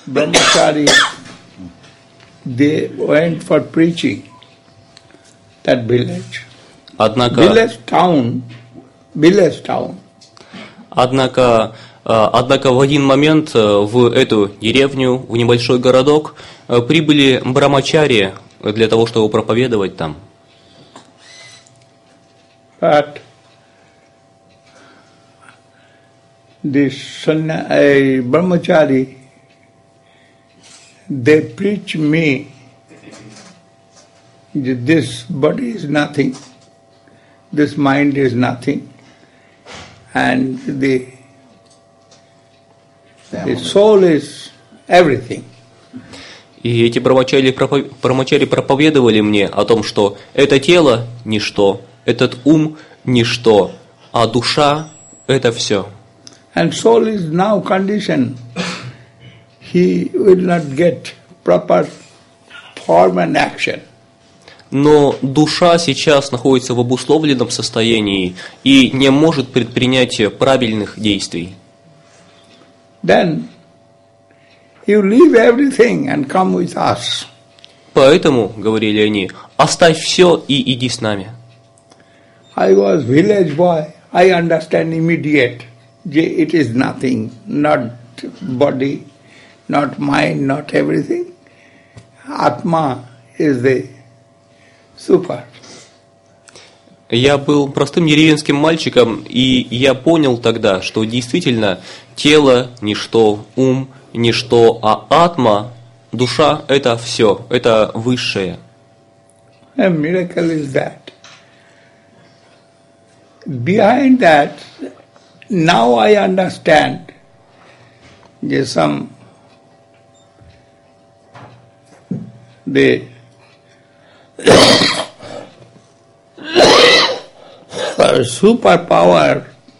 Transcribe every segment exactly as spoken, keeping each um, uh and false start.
brahmachari, they went for preaching that village. Однако, village town, village town. Однако, однако в один момент в эту деревню, в небольшой городок, прибыли брамачари для того, чтобы проповедовать там. But this sanna, uh, brahmachari, they preach me that this body is nothing, this mind is nothing, and the, the soul is everything. И эти брамачари, брамачари проповедовали мне о том, что это тело – ничто, этот ум – ничто, а душа – это все. And soul is now conditioned. He will not get proper form and action. Но душа сейчас находится в обусловленном состоянии и не может предпринять правильных действий. Then you leave everything and come with us. Поэтому, говорили они, оставь все и иди с нами. I was village boy. I understand immediate. It is nothing, not body, not mind, not everything. Atma is the super. Я был простым деревенским мальчиком, и я понял тогда, что действительно тело – ничто, ум – ничто, а атма, душа – это все, это высшее. A miracle is that. Behind that, now I understand there's some the superpower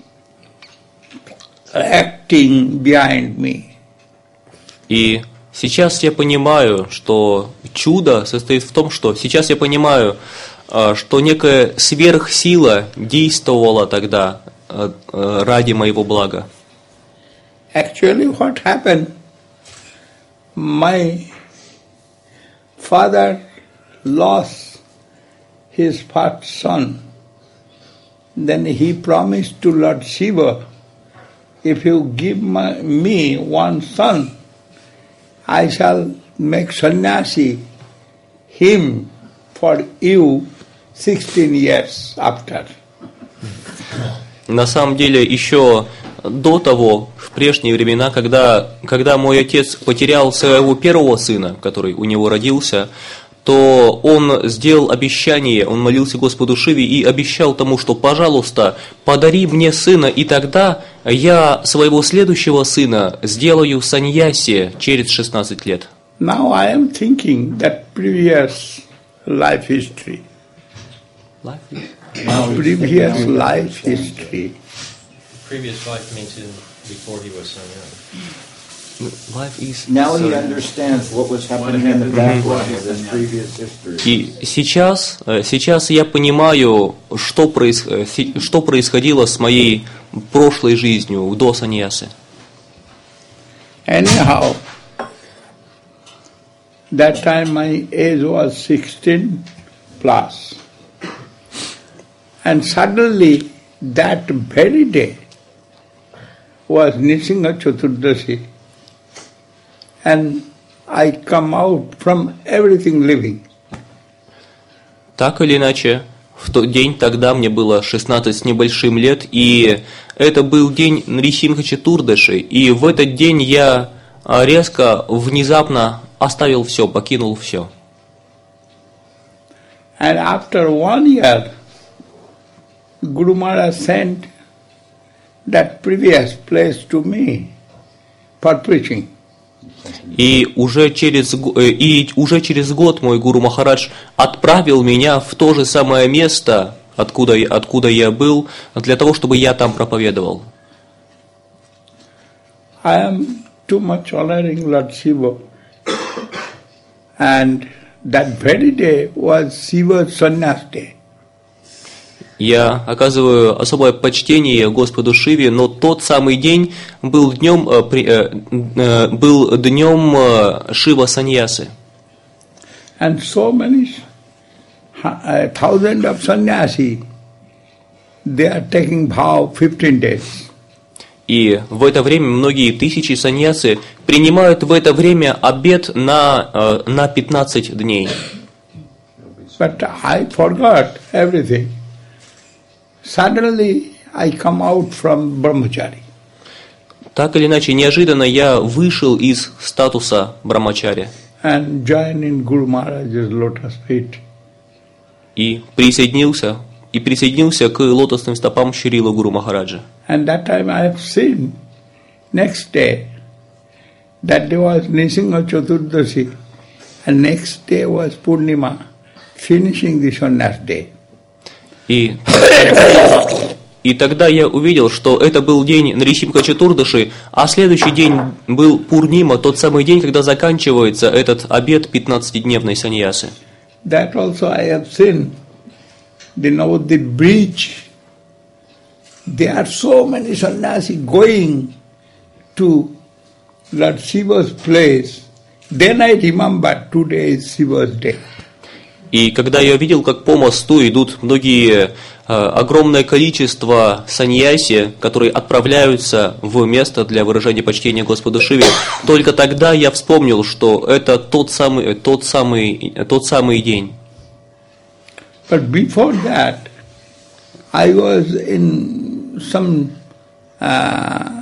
acting behind me. И сейчас я понимаю, что чудо состоит в том, что сейчас я понимаю, что некая сверхсила действовала тогда ради моего блага. Actually, what happened? My father lost his first son. Then he promised to Lord Shiva, if you give my, me one son, I shall make sannyasi him for you sixteen years after. На самом деле, еще до того, в прежние времена, когда, когда мой отец потерял своего первого сына, который у него родился, то он сделал обещание, он молился Господу Шиве и обещал тому, что, пожалуйста, подари мне сына, и тогда я своего следующего сына сделаю саньяси через шестнадцать лет. Now I am thinking that previous life history. Life? Previous life history. Previous life means in, before he was sannyasi. Life is... Now he understands what was happening in the background of this previous history. И сейчас, сейчас я понимаю, что, проис, что происходило с моей прошлой жизнью до саньясы. Anyhow, that time my age was sixteen plus. And suddenly, that very day was Nisingha Chaturdashi. And I come out from everything living. Так или иначе, в тот день тогда мне было шестнадцать с небольшим лет, и это был день Нрисимха Чатурдаши, и в этот день я резко, внезапно оставил все, покинул все. And after one year, Guru Maharaj sent that previous place to me for preaching. И уже через, и уже через год мой Гуру Махарадж отправил меня в то же самое место, откуда, откуда я был, для того, чтобы я там проповедовал. I am too much honoring Lord Shiva. And that very day was Shiva's sannyas day. Я оказываю особое почтение Господу Шиве, но тот самый день был днем, э, при- э, э, был днем э, Шива Саньясы. And so many uh, thousands of sannyasi, they are taking vow fifteen days. И в это время многие тысячи саньясы принимают в это время обет на, э, на пятнадцать дней. But I forgot everything. Suddenly I come out from brahmachari. Так или иначе, неожиданно я вышел из статуса брамачари And join in Guru Maharaj's lotus feet. и присоединился, и присоединился к лотосным стопам Шрила Гуру Махараджа. And that time I have seen, next day, that day was Nisingha Chaturdashi, and next day was Purnima, finishing the Sannyas day. И, и тогда я увидел, что это был день Нрисимха Чатурдаши, а следующий день был Пурнима, тот самый день, когда заканчивается этот обет пятнадцатидневной саньясы. That also I have seen, the Navadvip bridge. There are so many sannyasi going to Lord Shiva's place. Then I remember today is Shiva's day. И когда я видел, как по мосту идут многие, э, огромное количество саньяси, которые отправляются в место для выражения почтения Господу Шиве, только тогда я вспомнил, что это тот самый, тот самый, тот самый день. But before that, I was in some uh,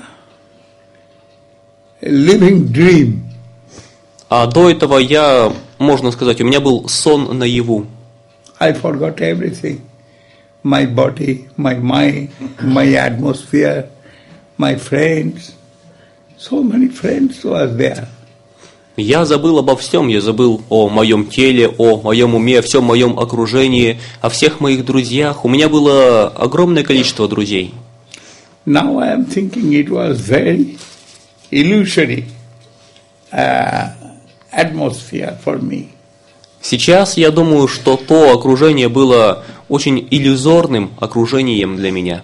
living dream. А до этого я, можно сказать, у меня был сон наяву. I forgot everything. My body, my mind, my atmosphere, my friends. So many friends was there. Я забыл обо всем, я забыл о моем теле, о моем уме, о всем моем окружении, о всех моих друзьях. У меня было огромное количество друзей. Now I am thinking it was very illusory uh, atmosphere for me. Сейчас я думаю, что то окружение было очень иллюзорным окружением для меня.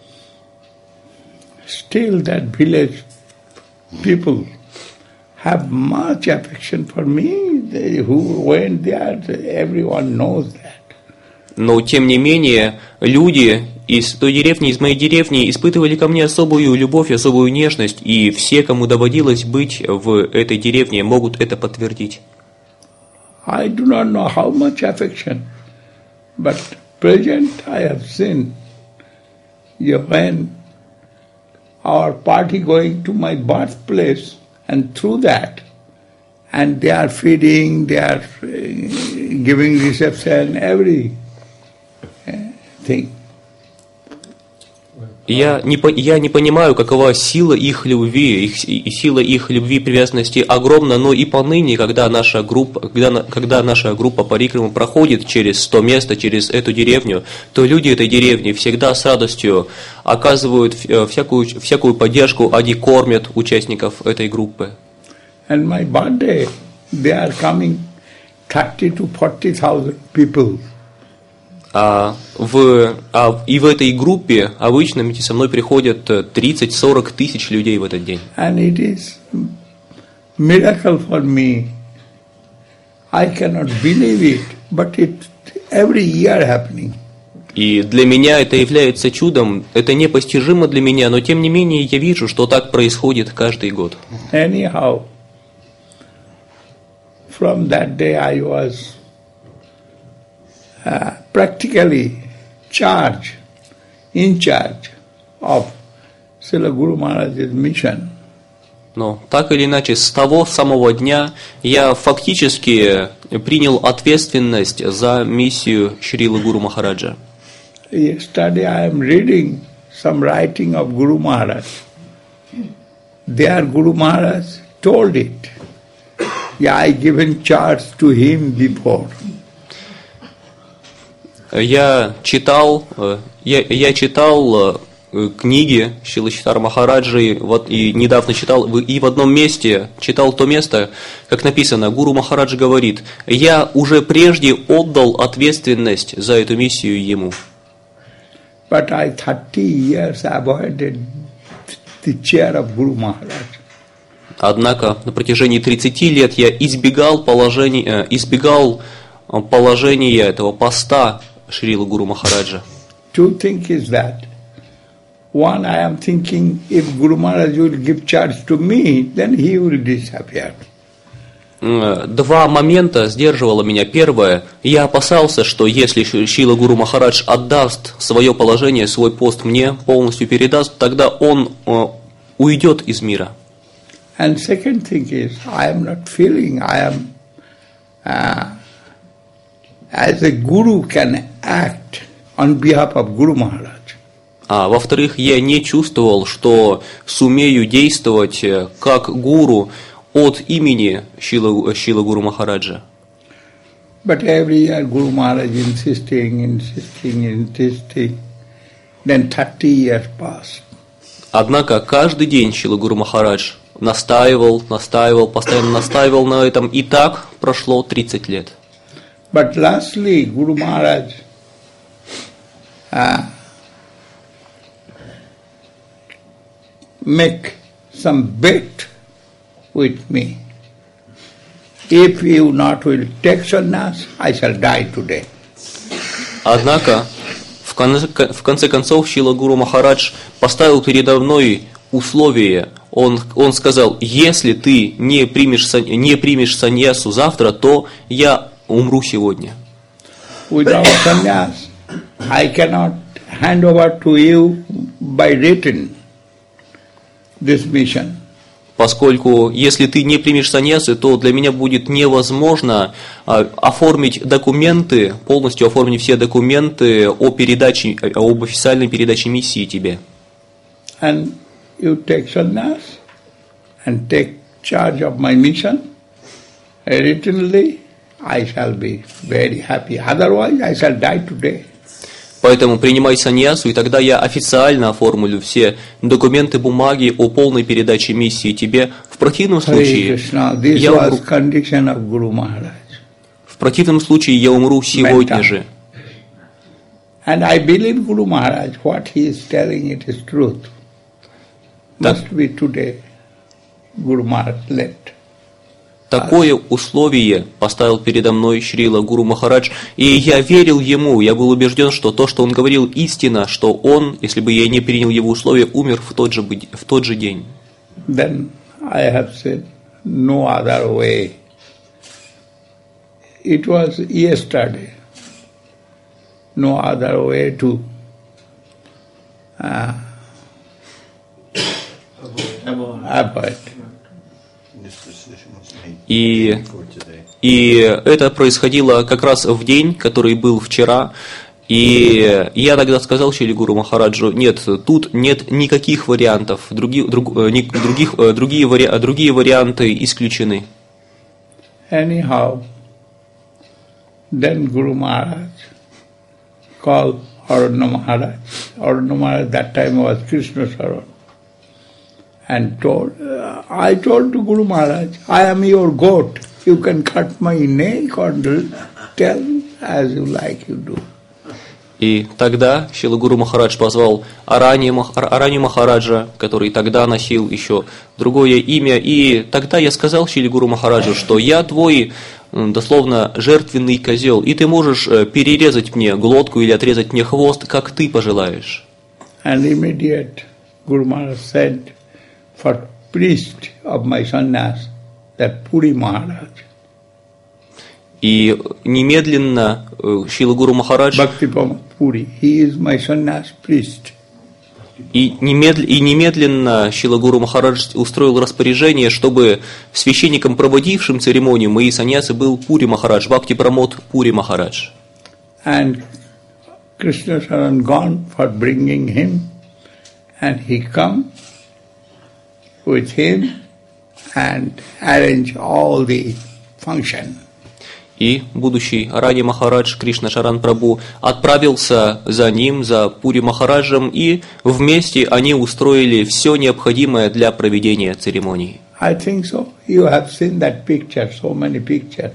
Still that village people have much affection for me. They, who went there, everyone knows that. Но тем не менее, люди из той деревни, из моей деревни, испытывали ко мне особую любовь, особую нежность, и все, кому доводилось быть в этой деревне, могут это подтвердить. I do not know how much affection, but present I have seen when our party going to my birthplace, and through that, and they are feeding, they are uh, giving reception, every uh, thing. Я не, я не понимаю, какова сила их любви, их, и сила их любви и привязанности огромна, но и поныне, когда наша группа, когда, когда наша группа Парикрамы проходит через то место, через эту деревню, то люди этой деревни всегда с радостью оказывают всякую, всякую поддержку, они кормят участников этой группы. And my birthday, they are coming thirty to forty thousand people. А в, а и в этой группе обычно ведь со мной приходят тридцать-сорок тысяч людей в этот день. And it is miracle for me. I cannot believe it, but it every year happening. И для меня это является чудом, это непостижимо для меня, но тем не менее я вижу, что так происходит каждый год. Anyhow, from that day I was uh, practically charge, in charge of Srila Guru Maharaj's mission. Но так или иначе, с того самого дня я фактически принял ответственность за миссию Шрилы Гуру Махараджа. Yesterday I am reading some writing of Guru Maharaj. There Guru Maharaj told it. Yeah, I given charge to him before. Я читал, я, я читал книги Шрилы Махараджи, вот, и недавно читал, и в одном месте читал то место, как написано, Гуру Махарадж говорит, я уже прежде отдал ответственность за эту миссию ему. But I thirty years avoided the chair of Guru Maharaj. Однако на протяжении тридцати лет я избегал положения, избегал положения этого поста Шрила Гуру Махараджа. Two things is that. One, I am thinking if Guru Maharaj will give charge to me, then he will disappear. Два момента сдерживало меня. Первое, я опасался, что если Шрила Гуру Махарадж отдаст свое положение, свой пост мне, полностью передаст, тогда он э, уйдет из мира. And second thing is, I am not feeling I am, uh, as a Guru can act on behalf of Guru Maharaj. А во-вторых, я не чувствовал, что сумею действовать как гуру от имени Шрила, Шрила Гуру Махараджа. But every year Guru Maharaj insisting, insisting, insisting, then thirty years passed. Однако каждый день Шрила Гуру Махарадж настаивал, настаивал, постоянно настаивал на этом, и так прошло тридцать лет. But lastly, Guru Maharaj uh, make some bet with me. If you not will take sannyas, I shall die today. Однако, в конце, в конце концов, Шрила Гуру Махарадж поставил передо мной условие. Он, он сказал, если ты не примешь, не примешь саньясу завтра, то я умру сегодня. Without sannyas, I cannot hand over to you by written this mission. Поскольку, если ты не примешь саньясу, то для меня будет невозможно а, оформить документы, полностью оформить все документы о передаче, об официальной передаче миссии тебе. And you take sannyas and take charge of my mission. Writtenly, I shall be very happy. Otherwise, I shall die today. Поэтому принимай саньясу, и тогда я официально оформлю все документы, бумаги о полной передаче миссии тебе. В противном случае, я умру, в противном случае я умру сегодня же. And I believe Guru Maharaj, what he is telling it is truth. Must be today Guru Maharaj left. Такое условие поставил передо мной Шрила Гуру Махарадж, и я верил ему, я был убежден, что то, что он говорил, истина, что он, если бы я не принял его условия, умер в тот же, в тот же день. Then I have said, no other way. It was yesterday. No other way to uh, avoid. И, и это происходило как раз в день, который был вчера. И я тогда сказал Шриле Гуру Махараджу, нет, тут нет никаких вариантов, други, друг, других, другие, вари, другие варианты исключены. Anyhow, then Guru Maharaj called Aranya Maharaj. Aranya Maharaj that time was Krishna Saran. And told, uh, I told to Guru Maharaj, I am your goat. You can cut my neck or tell as you like you do. И тогда Шрила Гуру Махарадж позвал Аранью Махараджа, который тогда носил еще другое имя. И тогда я сказал Шриле Гуру Махараджу, что я твой, дословно, жертвенный козел, и ты можешь перерезать мне глотку или отрезать мне хвост, как ты пожелаешь. And immediate Guru Maharaj said, for priest of my sannyas, that Puri Maharaj. И немедленно Шрила Гуру Махарадж Bhakti Puri, he is my sannyas priest. И, немедл, и немедленно Шрила Гуру Махарадж устроил распоряжение, чтобы священником, проводившим церемонию моей саньясы, был Пури Махарадж, Бхакти Прамод Пури Махарадж. And Krishna Saran gone for bringing him, and he come with him and arrange all the function. И будущий Арани Махарадж, Кришна Шаран Прабху, отправился за ним, за Пури Махараджем, и вместе они устроили все необходимое для проведения церемонии. I think so. You have seen that picture, so many pictures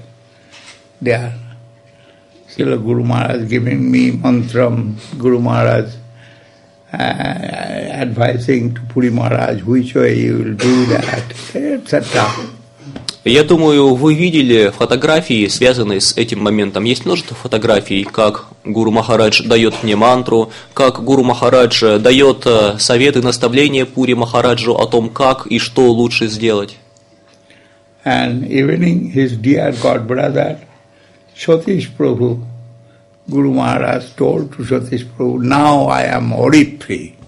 there. Srila Guru Maharaj giving me mantram, Guru Maharaj uh, advising to Puri Maharaj which way you will do that, et cetera. Я думаю, вы видели фотографии, связанные с этим моментом. Есть множество фотографий, как Гуру Махарадж дает мне мантру, как Гуру Махарадж дает советы, наставления Пури Махараджу о том, как и что лучше сделать. And evening, his dear god brother, Satish Prabhu, Guru Maharaj told to Satish Prabhu, now I am Ori free.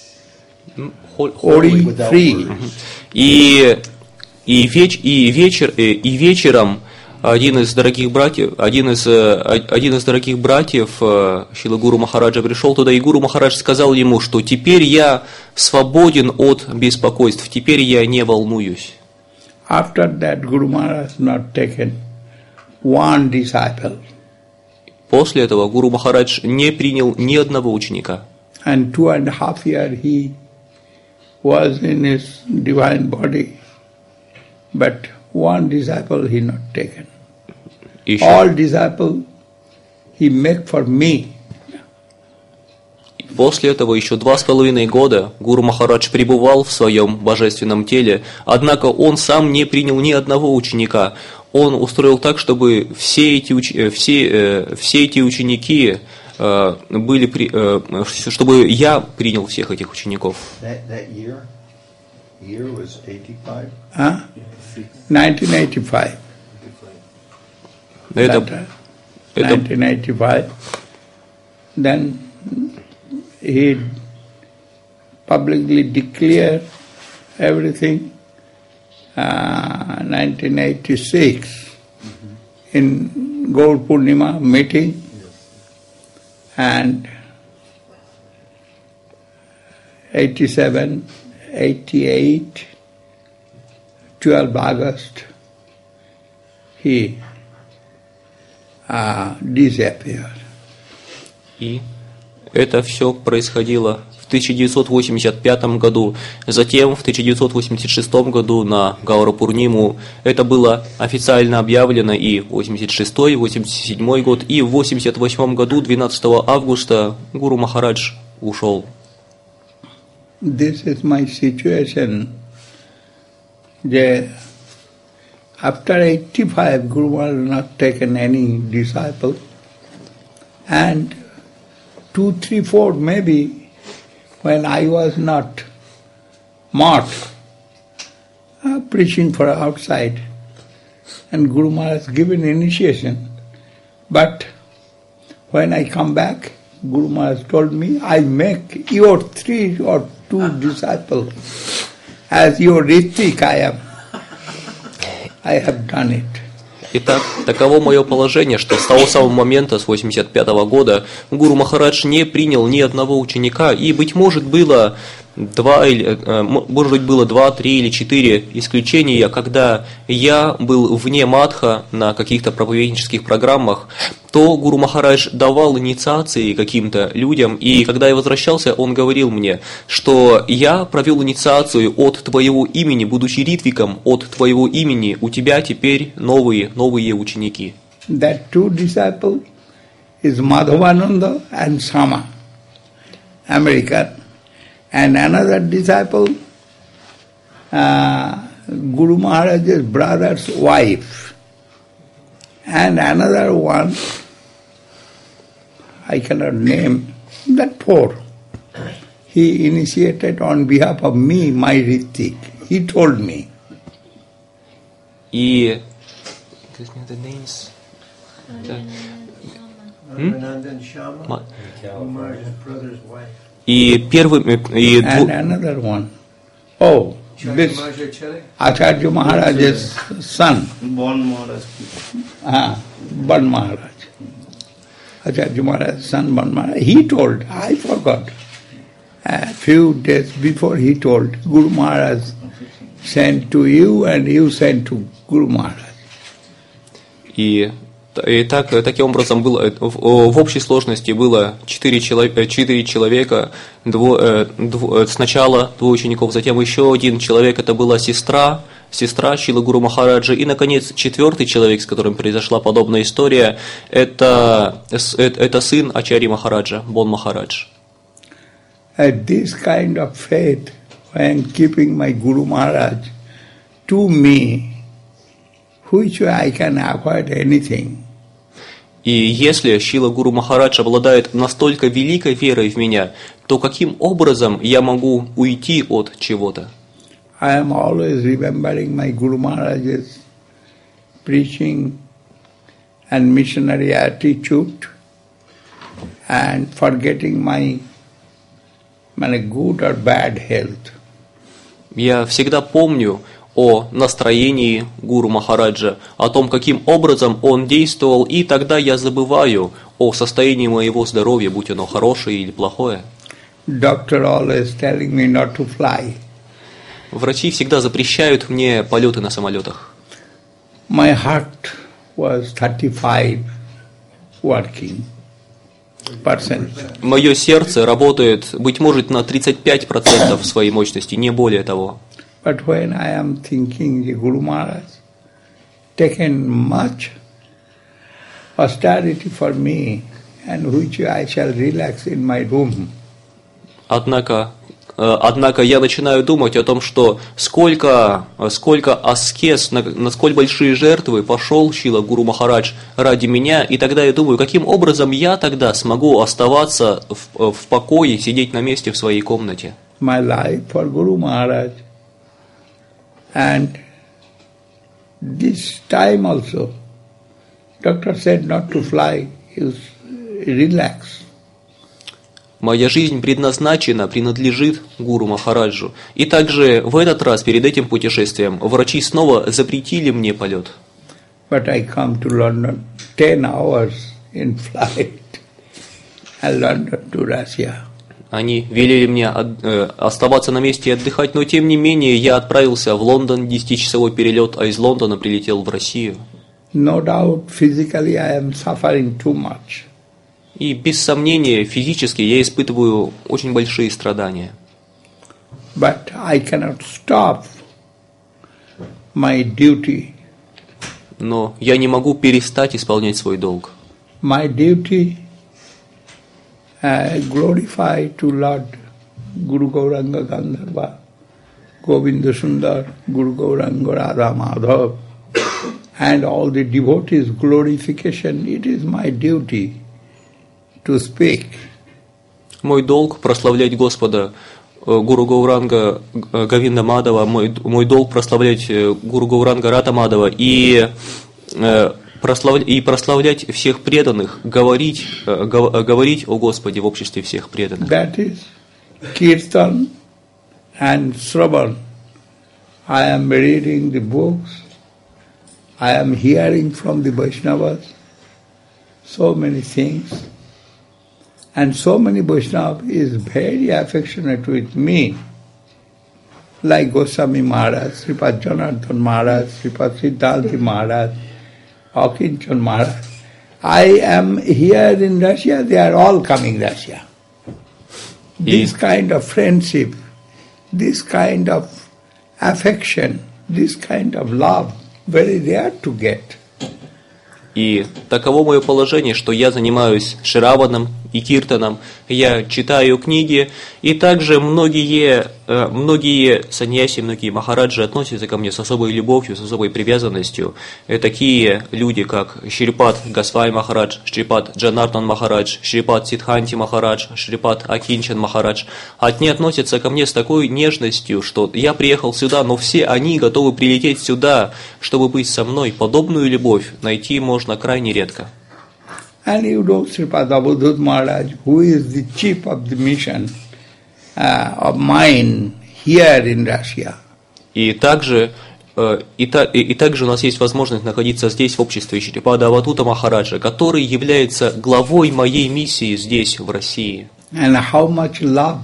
Ori free. И, и, веч, и, вечер, и вечером один из дорогих братьев, один из, один из дорогих братьев Шрила Гуру Махараджа пришел туда, и Гуру Махарадж сказал ему, что теперь я свободен от беспокойств, теперь я не волнуюсь. After that, Guru Maharaj not taken one disciple. После этого Гуру Махарадж не принял ни одного ученика. And two and a half year he was in his divine body, but one disciple he not taken. Еще. All disciple he make for me. После этого еще два с половиной года Гуру Махарадж пребывал в своем божественном теле, однако он сам не принял ни одного ученика. Он устроил так, чтобы все эти, уч... все, все эти ученики были, при... чтобы я принял всех этих учеников. That, that year? Year was eighty-five? Huh? nineteen eighty-five. Это, That, uh, это... nineteen eighty-five. Then he publicly declared everything. Uh, nineteen eighty-six mm-hmm. in Gaur Purnima meeting, yes. And eighty-seven, eighty-eight, twelfth August, he uh, disappeared. И это все происходило в тысяча девятьсот восемьдесят пятом году, затем в тысяча девятьсот восемьдесят шестом году на Гаура Пурниму это было официально объявлено, и восемьдесят шестой, восемьдесят седьмой год, и в восемьдесят восьмом году, двенадцатого августа, Гуру Махарадж ушел. This is my situation. The, after eighty-five, Guru Maharaj not taken any disciple, and two, three, four maybe. When I was not marked, uh, preaching for outside, and Guru Maharaj given initiation. But when I come back, Guru Maharaj told me, I make your three or two disciples as your Ritik I am. I have done it. Итак, таково мое положение, что с того самого момента, с восемьдесят пятого года, Гуру Махарадж не принял ни одного ученика, и, быть может, было два, или, может быть, было два, три или четыре исключения, когда я был вне Мадха на каких-то проповеднических программах, то Гуру Махарадж давал инициации каким-то людям, и когда я возвращался, он говорил мне, что я провел инициацию от твоего имени, будучи ритвиком, от твоего имени, у тебя теперь новые, новые ученики. That two disciples is Madhavananda and Sama, American. And another disciple, uh, Guru Maharaj's brother's wife. And another one, I cannot name, that four. He initiated on behalf of me, my Ritik. He told me. И... Give me the names. Ramanandan Shama, Maharaj's brother's wife. И первым... И and another one. Oh, this Acharya Maharaj's son. Bon Maharaj. Ah, Ban Maharaj. Acharya Maharaj's son, Ban Maharaj. He told, I forgot. A few days before he told, Guru Maharaj sent to you and you sent to Guru Maharaj. И... И так, таким образом было, в, в общей сложности было четыре человека, четыре человека, дво, дво, сначала двое учеников, затем еще один человек, это была сестра, сестра Шрилы Гуру Махараджа, и, наконец, четвертый человек, с которым произошла подобная история, это, это сын Ачарьи Махараджа, Бон Махарадж. at this kind of faith when keeping my Guru Maharaj to me, which way I can avoid anything. И если Шрила Гуру Махарадж обладает настолько великой верой в меня, то каким образом я могу уйти от чего-то? I am always remembering my Guru Maharaj's preaching and missionary attitude and forgetting my, my good or bad health. Я всегда помню о настроении Гуру Махараджа, о том, каким образом он действовал, и тогда я забываю о состоянии моего здоровья, будь оно хорошее или плохое. Doctor always telling me not to fly. Врачи всегда запрещают мне полеты на самолетах. My heart was thirty-five working percent. Мое сердце работает, быть может, на тридцать пять процентов своей мощности, не более того. But when I am thinking the Guru Maharaj taken much austerity for me and which I shall relax in my room. Однако, однако я начинаю думать о том, что сколько, сколько аскез, на, на сколь большие жертвы пошел Шрила Гуру Махарадж ради меня, и тогда я думаю, каким образом я тогда смогу оставаться в, в покое, сидеть на месте в своей комнате. My life for Guru Maharaj. And this time also, doctor said not to fly, you relax. Моя жизнь предназначена, принадлежит Гуру Махараджу. И также в этот раз, перед этим путешествием, врачи снова запретили мне полет. But I come to London ten hours in flight, and London to Russia. Они велели мне э, оставаться на месте и отдыхать, но тем не менее я отправился в Лондон, десятичасовой перелет, а из Лондона прилетел в Россию. No doubt, physically I am suffering too much. И без сомнения, физически я испытываю очень большие страдания. But I cannot stop my duty. Но я не могу перестать исполнять свой долг. My duty Uh, glorify to Lord Guru Gauranga Gandharva, Govinda Sundar, Guru Gauranga Radha Madhav, and all the devotees' glorification. It is my duty to speak. Мой долг прославлять Господа, Гуру Гауранга Говинда Мадава, мой, мой долг прославлять Гуру Гауранга Радха Мадава и прославлять, и прославлять всех преданных, говорить, говорить о Господе в обществе всех преданных. That is Kirtan and Shravan. I am reading the books, I am hearing from the Vaishnavas so many things, and so many Vaishnavas is very affectionate with me, like Goswami Maharaj, Sripad Janardhan Maharaj, Sripad Siddharthi Maharaj, Akinchan Maharaj. I am here in Russia, they are all coming Russia. This kind of friendship, this kind of affection, this kind of love, very rare to get. И таково мое положение, что я занимаюсь Шраваном и Киртаном, я читаю книги, и также многие, многие саньяси, многие махараджи относятся ко мне с особой любовью, с особой привязанностью. И такие люди, как Шрипад Госвами Махарадж, Шрипад Джанардхан Махарадж, Шрипад Сиддханти Махарадж, Шрипад Акинчан Махарадж, они относятся ко мне с такой нежностью, что я приехал сюда, но все они готовы прилететь сюда, чтобы быть со мной. Подобную любовь найти можно крайне редко. And you know Sripad Abhudhut Maharaj, who is the chief of the mission uh, of mine here in Russia. И также, и, та, и, и также у нас есть возможность находиться здесь в обществе Шрипада Авадхута Махараджа, который является главой моей миссии здесь, в России. And how much love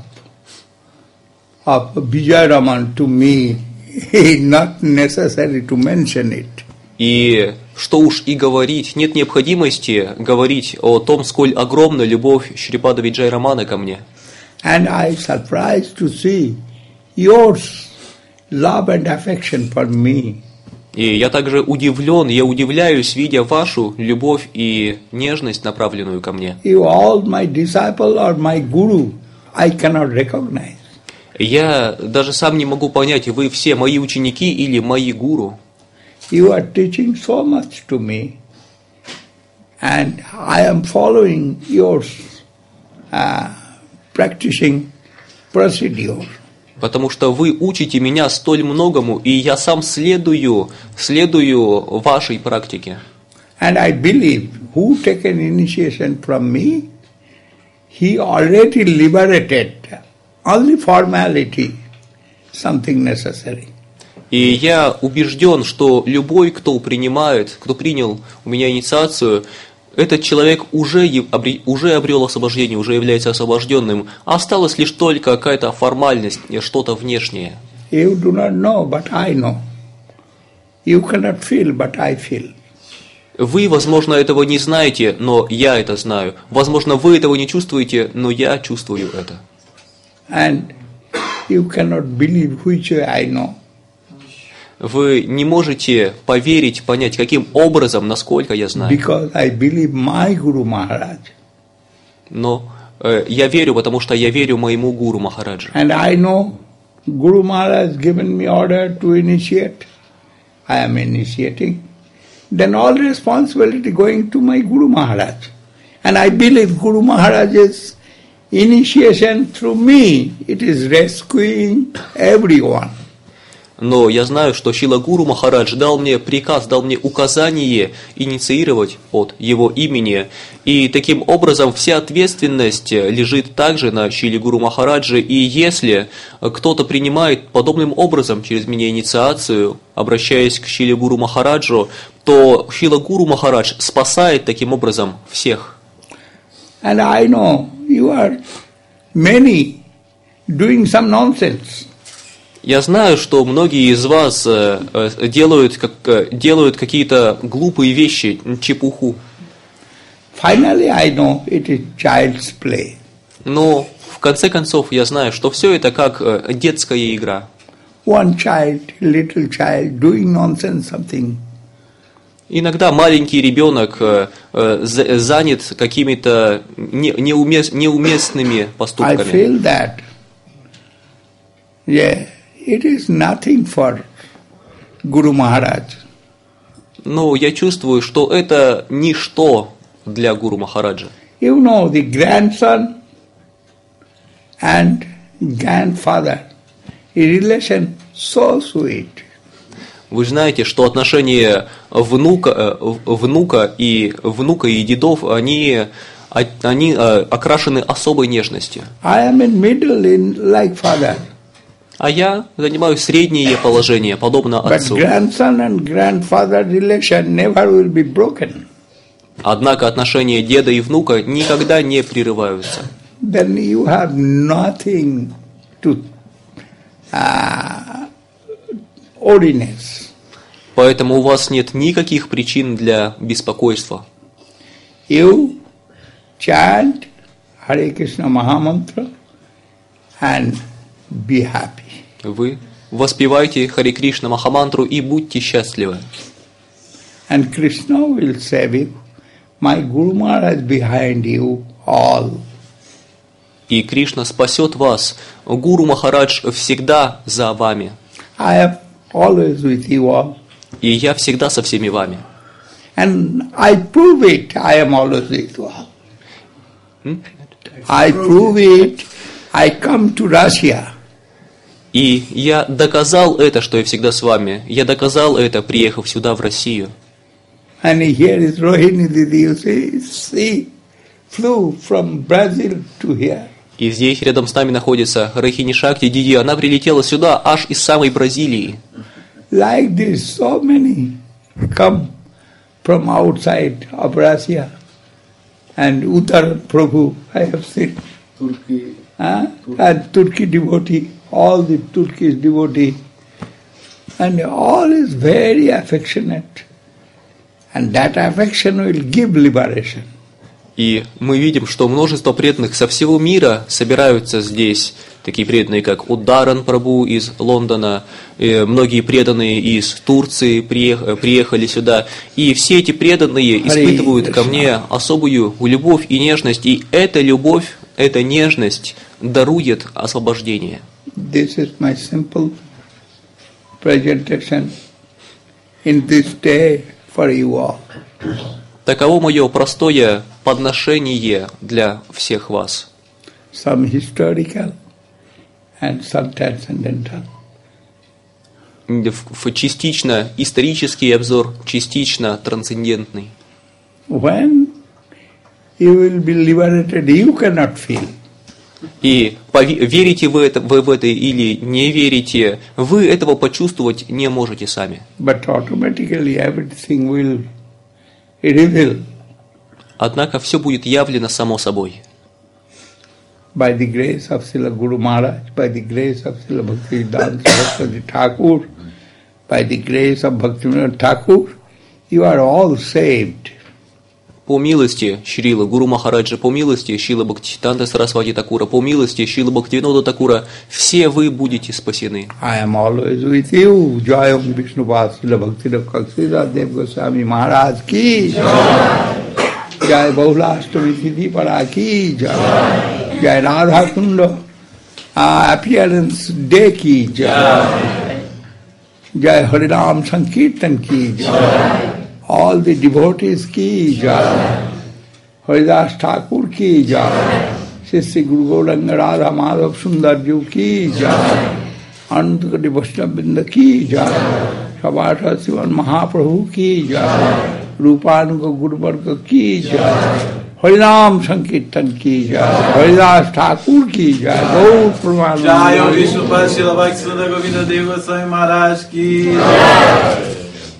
of Vijay Raman to me is not necessary to mention it. И что уж и говорить, нет необходимости говорить о том, сколь огромна любовь Шрипада Виджай Рамана ко мне. And I surprised to see yours love and affection for me. И я также удивлен, я удивляюсь, видя вашу любовь и нежность, направленную ко мне. You all my disciple or my guru I cannot recognize. Я даже сам не могу понять, вы все мои ученики или мои гуру. You are teaching so much to me, and I am following your uh, practicing procedure. Потому что вы учите меня столь многому, и я сам следую, следую вашей практике. And I believe who taken initiation from me, he already liberated. Only formality, something necessary. И я убежден, что любой, кто принимает, кто принял у меня инициацию, этот человек уже, обре, уже обрел освобождение, уже является освобожденным. Осталась лишь только какая-то формальность, что-то внешнее. You do not know, but I know. You cannot feel, but I feel. Вы, возможно, этого не знаете, но я это знаю. Возможно, вы этого не чувствуете, но я чувствую это. And you cannot believe which way I know. Вы не можете поверить, понять, каким образом, насколько я знаю. Because I believe my Guru Maharaj. Но э, я верю, потому что я верю моему гуру Махараджа. And I know Guru Maharaj given me order to initiate. I am initiating. Then all responsibility going to my Guru Maharaj. And I believe Guru Maharaj's initiation through me, it is rescuing everyone. Но я знаю, что Шрила Гуру Махарадж дал мне приказ, дал мне указание инициировать от его имени. И таким образом вся ответственность лежит также на Шриле Гуру Махараджи. И если кто-то принимает подобным образом через меня инициацию, обращаясь к Шриле Гуру Махараджу, то Шрила Гуру Махарадж спасает таким образом всех. And I know you are many doing some nonsense. Я знаю, что многие из вас делают, как, делают какие-то глупые вещи, чепуху. Finally, I know it is child's play. Но в конце концов я знаю, что все это как детская игра. One child, little child, doing nonsense something. Иногда маленький ребенок занят какими-то неумес, неуместными I поступками. feel that, yeah, it is nothing for Guru Maharaj. Но я чувствую, что это ничто для Гуру Махараджа. You know, the grandson and grandfather, a relation so sweet. Вы знаете, что отношения внука, внука и внука и дедов, они, они окрашены особой нежностью. I am in middle in like father. А я занимаю среднее положение, подобно But отцу. grandson and grandfather relation never will be broken. Однако отношения деда и внука никогда не прерываются. Then you have nothing to uh, ordinance. Поэтому у вас нет никаких причин для беспокойства. You chant Hare Krishna Mahamantra and be happy. Вы воспевайте Харе Кришна Махамантру и будьте счастливы. And Krishna will save you. My Guru Maharaj behind you all. И Кришна спасет вас. Гуру Махарадж всегда за вами. I am always with you all. И я всегда со всеми вами. And I prove it, I am always with you all. I prove it, I come to Russia. И я доказал это, что я всегда с вами. Я доказал это, приехав сюда, в Россию. And here is Rohini Didi, you see, she flew from Brazil to here. И здесь рядом с нами находится Рахини Шакти Диди. Она прилетела сюда аж из самой Бразилии. Like this, so many come from outside of Russia. And Uttar Prabhu, I have seen. Turkey. Huh? And Turkey devotee, all the Turkish devotee. And all is very affectionate. And that affection will give liberation. И мы видим, что множество преданных со всего мира собираются здесь. Такие преданные, как Ударан Прабху из Лондона, многие преданные из Турции приехали сюда. И все эти преданные испытывают ко мне особую любовь и нежность. И эта любовь эта нежность дарует освобождение. This is my simple presentation in this day for you all. Таково мое простое подношение для всех вас. Some historical and some transcendental. В, в частично исторический обзор, частично трансцендентный. When you will be liberated, you cannot feel. И пови- верите вы, это, вы в это или не верите, вы этого почувствовать не можете сами. But automatically everything will reveal Однако все будет явлено само собой. by the grace of Srila Guru Maharaj, by the grace of Srila Bhaktivedanta Saraswati Thakur, by the grace of Bhaktivinoda Thakur, you are all saved. По милости Шрила Гуру Махараджа, по милости Шрила Бхактисиданта Сарасвати Такура, по милости Шрила Бхактивинода Такура, все вы будете спасены. I am always with you. Jayam Vishnupad Srila Bhaktivedanta Kaksida Dev Goswami Maharaj ki Jai Bahulastami Siddhi Para ki Jai Jai Radha Kunda uh, Appearance Day ki Jai Jai Harinam Sankirtan ki Jai all the devotees ki Jai Haridas Thakur ki Jai Sri Guru Gauranga Radha Madhav Sundar Ju ki Jai Anantagati Vaishnavrinda ki Jai Sabhasa Sivan Mahaprabhu ki Jai Rupanuga Guru Varga ki Jai Harinam Sankirtan ki Jai Haridas Thakur ki Jai Gaur Pramananda Jai Vishnupad Srila Bhaktivedanta Govinda Dev Goswami Maharaj ki Jai.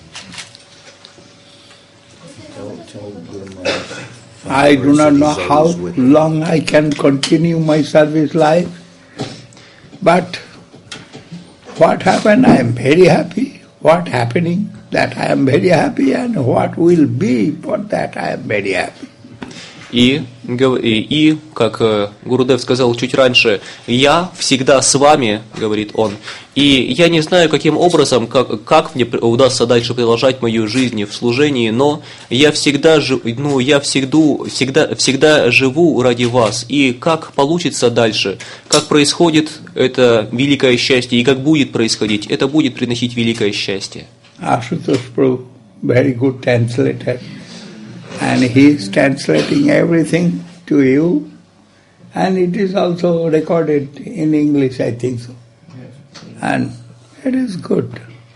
I do not know how long I can continue my service life, but what happened, I am very happy. What happening, that I am very happy, and what will be, for that I am very happy. И, и, и, как Гурудев сказал чуть раньше, я всегда с вами, говорит он, и я не знаю, каким образом, как, как мне удастся дальше продолжать мою жизнь в служении, но я всегда, ну, я всегда, всегда, всегда живу ради вас, и как получится дальше, как происходит это великое счастье, и как будет происходить, это будет приносить великое счастье. Ashutosh Prabhu, very good translator. And he is translating everything to you, and it is also recorded in English, I think so. And it is good.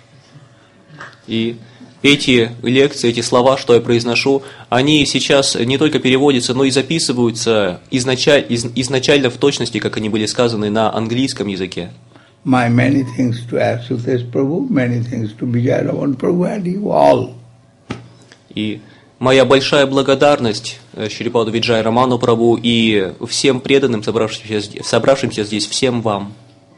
И эти лекции, эти слова, что я произношу, они сейчас не только переводятся, но и записываются изначаль, из, изначально в точности, как они были сказаны на английском языке. My many thanks to Ashutosh Prabhu, many thanks to Vijayaraman Prabhu and you all. И моя большая благодарность Шрипаду Виджай Раману Прабху и всем преданным, собравшимся, собравшимся здесь, всем вам.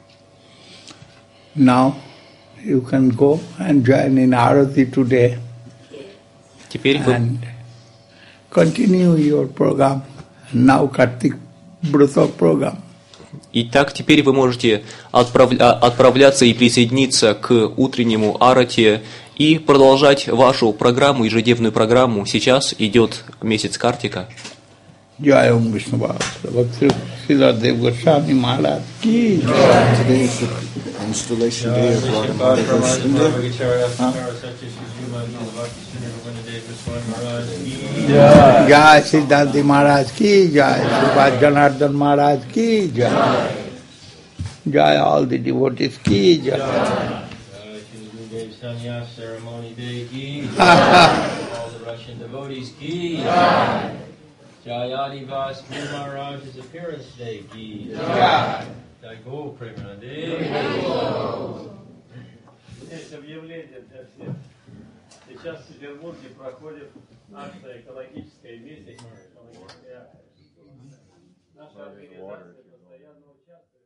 Now you can go and join in Arati today. Теперь вы and continue your program. Now Kartik Brata program. Итак, теперь вы можете отправля, отправляться и присоединиться к утреннему арате и продолжать вашу программу, ежедневную программу. Сейчас идет месяц Картика. Jai Om Vishnu Bhakti Siddhartha Dev Goswami Maharaj ki Today is the installation day of Radha Krishna. Jai Siddhartha Maharaj ki Jai Subhash Janardhan Maharaj ki Jai Jai all the devotees ki Jai Sannyas ceremony day ki all the Russian devotees ki Jai Adivas Guru Maharaj's appearance day ki Jai Go Premanande. Есть объявление для всех. Сейчас в Петербурге проходит акция «Экологическая весть». Наша организация постоянно участвует.